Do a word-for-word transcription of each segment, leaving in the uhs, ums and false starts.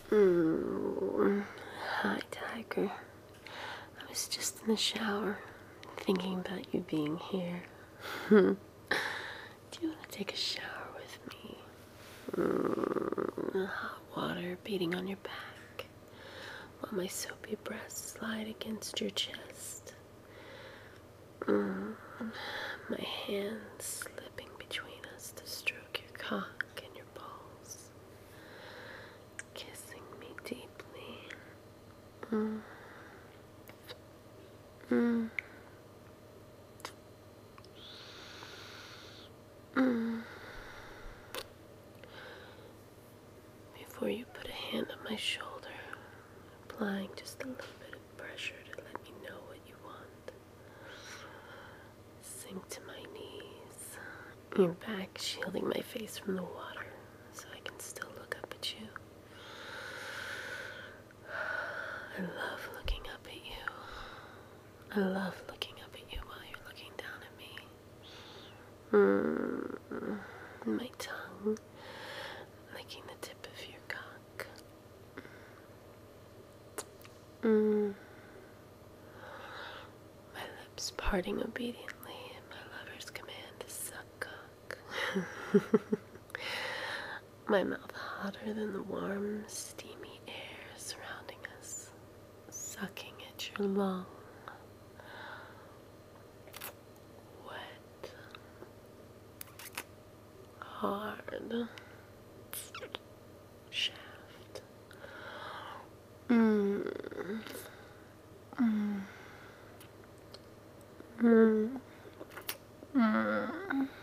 Mm. Hi, Tiger. I was just in the shower, thinking about you being here. Do you want to take a shower with me? Mm. Hot water beating on your back, while my soapy breasts slide against your chest. Mm. My hands slipping between us to stroke your cock and your balls, kissing me deeply. Mm. Mm. Mm. Before you put a hand on my shoulder, applying just a little bit of pressure to let me know what you want. Sink to my knees, your back shielding my face from the water so I can still look up at you. I love looking up at you. I love looking up at you while you're looking down at me. Mm. My tongue licking the tip of your cock. Mm. My lips parting obediently at my lover's command to suck cock. My mouth hotter than the warm, steamy air surrounding us, sucking at your long, wet, hard shaft. Mm. Mm. Mm. Mm.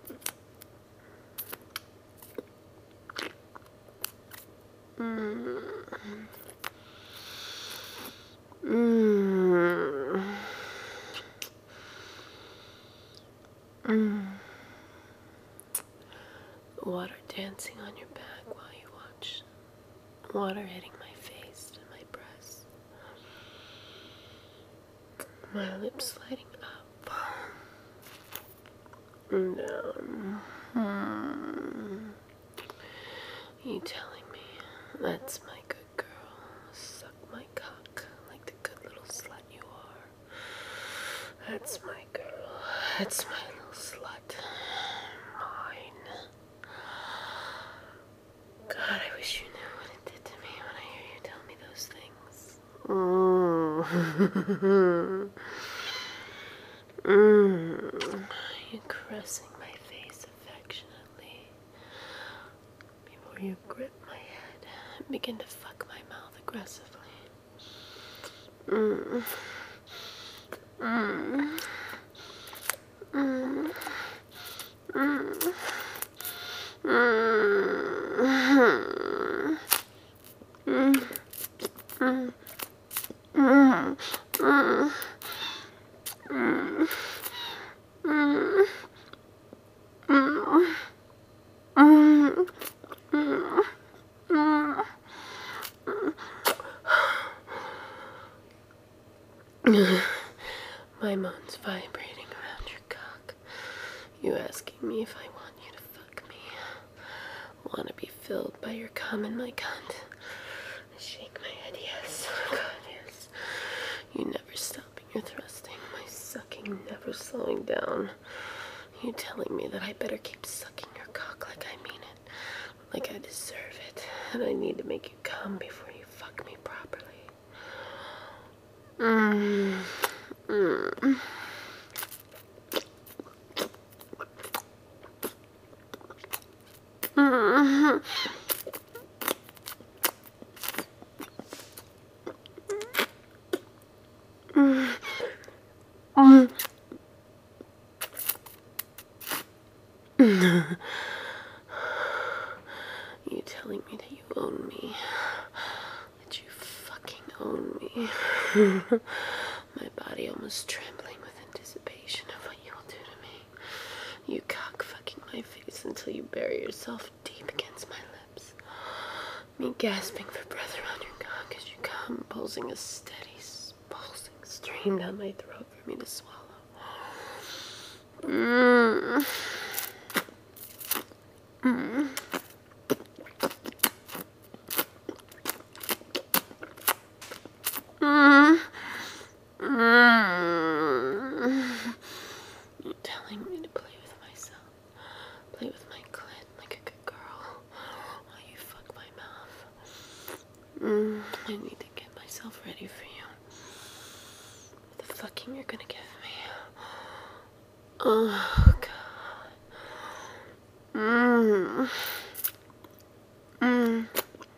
Mm. Mm. Mm. Water dancing on your back while you watch. Water hitting my face and my breasts. My lips sliding up and down. Mm. You telling me that's my good girl. Suck my cock like the good little slut you are. That's my girl. That's my little slut. Mine. God, I wish you knew what it did to me when I hear you tell me those things. Mm. Mm. You caressing my face affectionately before you grip my head and begin to fuck my mouth aggressively. Mm. Mm. Mm. Mm. Mm. Mm. Mm. Mm. Mm. Mm. Mm. Mm. Mm. My moans vibrating around your cock. You asking me if I want you to fuck me. Want to be filled by your cum and my cunt. I shake my head, yes. God, yes. You never stopping your thrusting. My sucking never slowing down. You telling me that I better keep sucking your cock like I mean it. Like I deserve it. And I need to make you come before you fuck me properly. Mmm. Mmm. Mm. Mm. Mm. You telling me that you own me. That you fucking own me. My body almost trembling with anticipation of what you'll do to me. You cock fucking my face until you bury yourself deep against my lips. Me gasping for breath around your cock as you come, pulsing a steady, pulsing stream down my throat for me to swallow. Mm. Mm. Mm, I need to get myself ready for you. What the fucking you're gonna give me? Oh, God. Mmm. Mmm.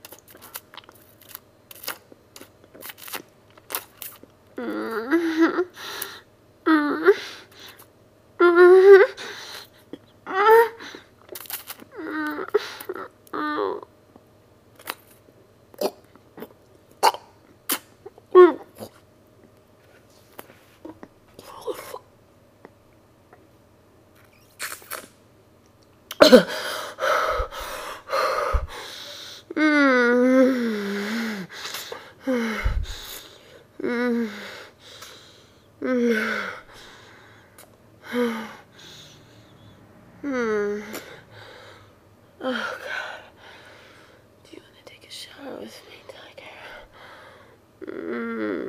Mmm. Mmm. Mmm. Oh, God. Do you want to take a shower with me, Tiger? Mm.